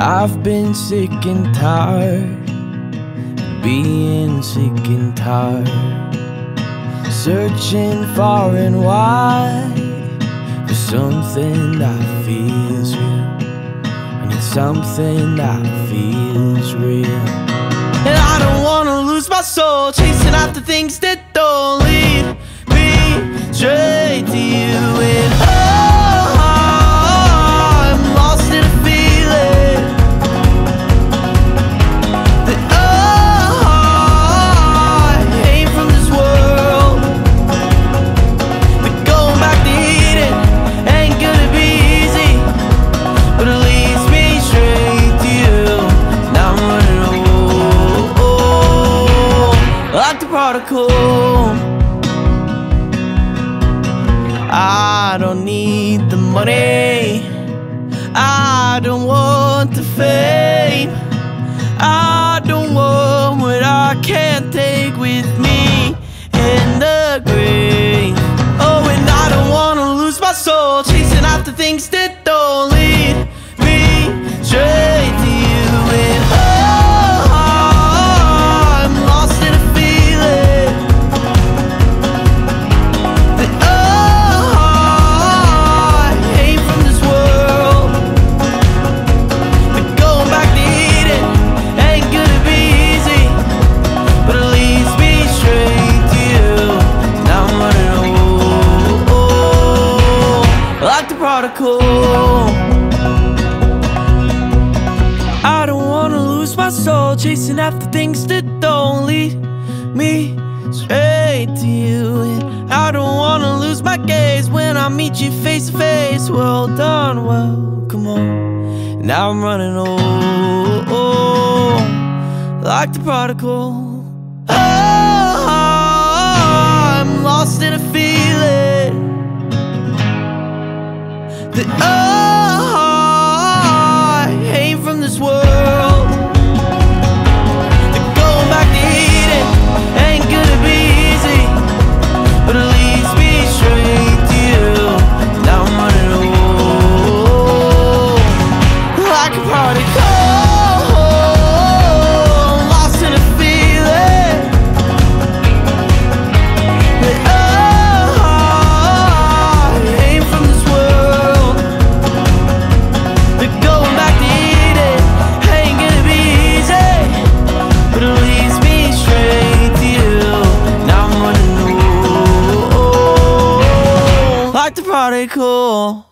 I've been sick and tired, being sick and tired, searching far and wide for something that feels real. I need something that feels real. And I don't wanna lose my soul, chasing after things that don't lead me straight to you. And I'm lost in a feeling that I ain't from this world. But going back to Eden ain't gonna be easy, but it leads me straight to you. Now I'm running like the prodigal. I don't need the money, I don't want the fame, I don't want what I can't take with me in the grave. Oh, and I don't wanna lose my soul, chasing after things that don't lead me straight to you. And I'm lost in a feeling that I ain't from this world. But going back to Eden ain't gonna be easy, but it leads me straight to you. Now I'm running like the prodigal. I don't wanna lose my soul, chasing after things that don't lead me straight to you. And I don't wanna lose my gaze when I meet you face to face. Well done, well, come on. Now I'm running like the prodigal. I'm lost in a feeling that I ain't from this world. That going back to Eden ain't gonna be easy, but it leads me straight to you. Now I'm running like a prodigal, lost in a feeling that I ain't from this world. That going back to Eden ain't gonna be easy, but it leads me straight to you. Now I'm running like the prodigal.